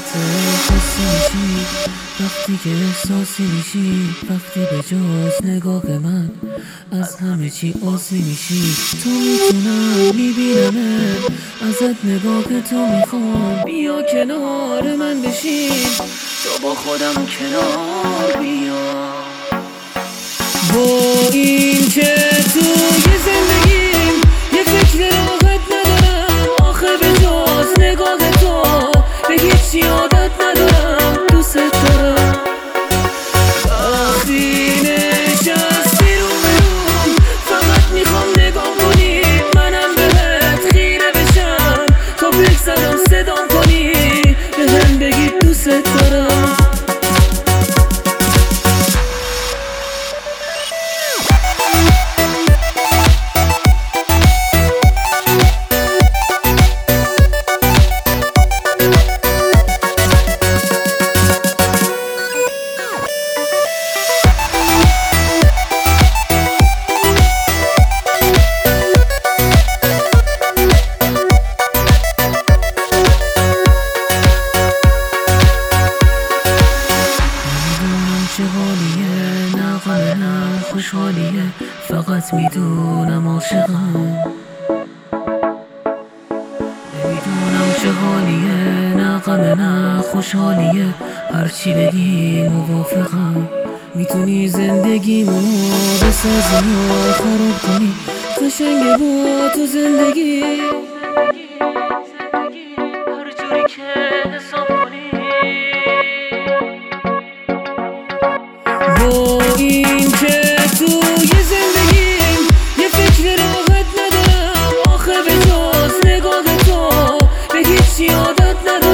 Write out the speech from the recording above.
خسته میشی وقتی که احساسی میشی، وقتی به جز نگاه من از همه چی آسی میشی. تو میتونم میبینمه ازت، نگاه تو میخوام بیا کنار من بشین، تو با خودم کنار بیا. با این که توی زندگیم یه فکر راحت ندارم، آخه به جز نگاه تو به هیچ عادت ندارم. دوست دارم وقتی نشستی رو برون، فقط میخوام نگاه کنی منم بهت خیره بشم، تا پیک زدم صدام کنی به هم بگی دوست دارم. چه حالیه، نه غمه نه خوشحالیه، فقط میدونم عاشقم. نمیدونم چه حالیه، نه غمه نه خوشحالیه، هرچی بگی موافقم. میتونی زندگیمو بسازی و خراب کنی، قشنگه با تو زندگی، هر جوری که حساب کنی. با این که توی زندگیم یه فکر راحت ندارم، آخه به جز نگاه تو به هیچ عادت ندارم.